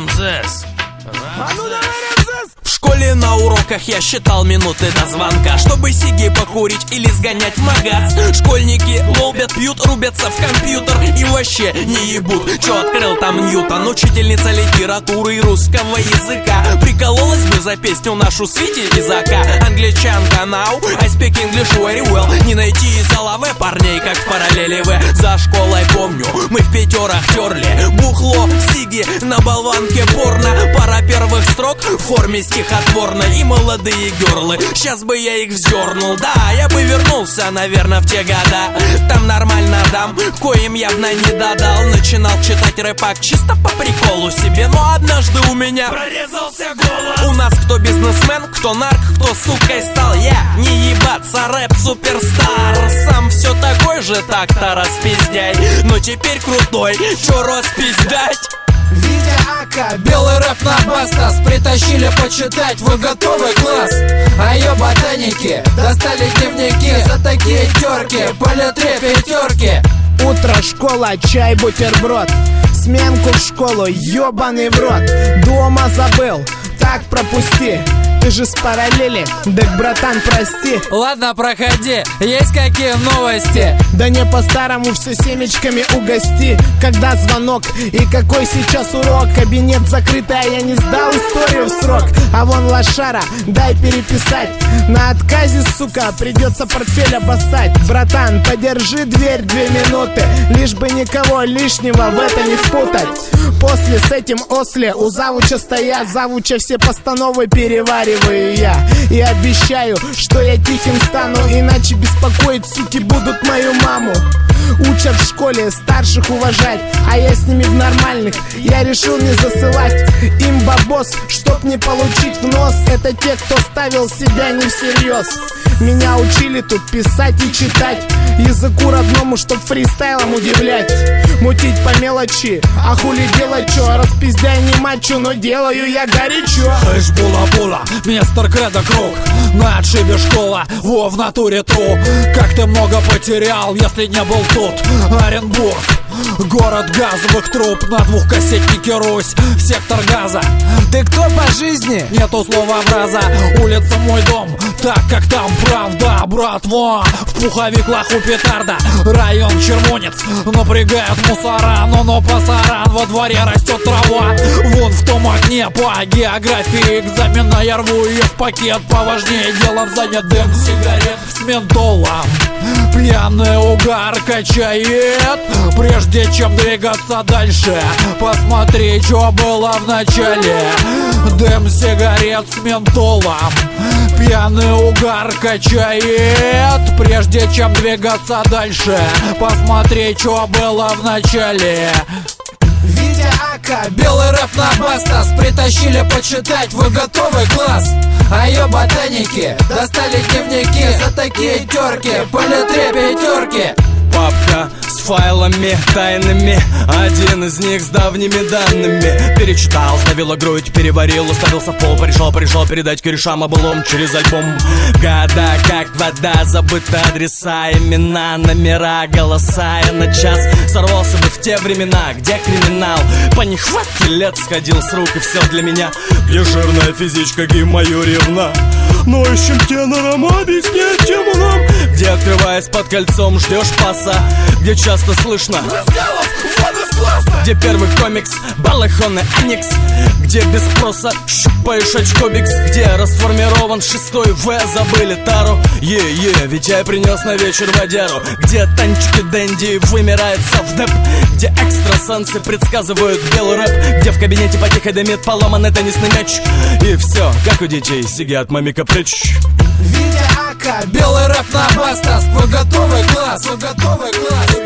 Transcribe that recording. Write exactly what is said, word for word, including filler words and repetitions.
Рамзес. А ну давай, Рамзес! В школе на уроках я считал минуты до звонка, чтобы сиги покурить или сгонять в магаз. Школьники лобят, пьют, рубятся в компьютер и вообще не ебут. Чё открыл там Ньютон? Учительница литературы и русского языка прикололась бы за песню нашу Свити Изака. Англичанка now, I speak English very well. Не найти из Алаве парней, как в параллели В. За школой помню, мы в пятерах терли бухло, сиги на болванке порно. Пара первых строк в форме стихотворной и молодые герлы. Сейчас бы я их вздернул, да, я бы вернулся, наверное, в те года. Там нормально дам, коим явно не додал. Начинал читать рэпак чисто по приколу себе, но однажды у меня прорезался голос. У нас кто бизнесмен, кто нарк, кто сукой стал. Я не ебаться, рэп суперстар. Сам все такой же, так-то распиздяй, но теперь крутой, чё распиздять? Витя Ака, белый рэп на Бастас притащили почитать, вы готовый, класс? А ее ботаники достали дневники за такие терки, по литре пятерки. Утро, школа, чай, бутерброд, сменку в школу, ёбаный в рот. Дома забыл, так пропусти, ты же с параллели, так, братан, прости. Ладно, проходи, есть какие новости? Да не по-старому, все семечками угости. Когда звонок и какой сейчас урок? Кабинет закрытый, а я не сдал историю в срок. А вон лошара, дай переписать. На отказе, сука, придется портфель обоссать. Братан, подержи дверь две минуты, лишь бы никого лишнего в это не впутать. После с этим осле у завуча стоят, завуча все постановы перевариваю я. И обещаю, что я тихим стану, иначе беспокоить, суки, будут мою маму. Учат в школе старших уважать, а я с ними в нормальных. Я решил не засылать им бабос, чтоб не получить в нос. Это те, кто ставил себя не всерьез. Меня учили тут писать и читать, языку родному, чтоб фристайлом удивлять. Мутить по мелочи, а хули делать чё? Распиздяй не мачо, но делаю я горячо. Хэш була-була, мистер Кредо Круг, на отшибе школа, во в натуре тру. Как ты много потерял, если не был тут. Оренбург, город газовых труб, на двухкассетнике Русь, сектор газа. Ты кто по жизни? Нету слова фраза, улица мой дом, так как там правда, братва. В пуховик лоху петарда, район Червонец, напрягает мусора, но-но пасаран, во дворе растет трава. Вон в том окне по географии экзамена я рву ее в пакет, поважнее делом занят дым сигарет с ментолом. Пьяный угар качает, прежде чем двигаться дальше, посмотри, что было в начале. Дым сигарет с ментолом. Пьяный угар качает, прежде чем двигаться дальше, посмотри, что было в начале. Витя Ака, белый рэп на Бастас притащили почитать, вы готовый, класс? А ее ботаники достали дневники за такие терки, по литре пятерки. Папка с файлами тайными, один из них с давними данными. Перечитал, ставила грудь, переварил, уставился в пол. Пришел, пришел передать корешам облом через альбом. Года как вода, забыты адреса, имена, номера, голоса. Я на час сорвался бы в те времена, где криминал по нехватке лет сходил с рук, и все для меня. Где жирная физичка, гей мою ревна, ноющим тенором объяснять тему нам. Где, открываясь под кольцом, ждешь паса, где часто слышно раздалов воду с класса. Где первый комикс, балахоны, аникс, где без спроса щупаешь очкобикс. Где расформирован шестой В, забыли тару. Е-е, ведь я принес на вечер водяру. Где танчики Дэнди вымирает совдеп. Где экстрасенсы предсказывают белый рэп. Где в кабинете потихо дымит поломанный теннисный мяч. И все, как у детей, сиги от мамика прочь. Витя Ака, белый рэп на Бастас, вы готовый, класс? Вы готовый, класс?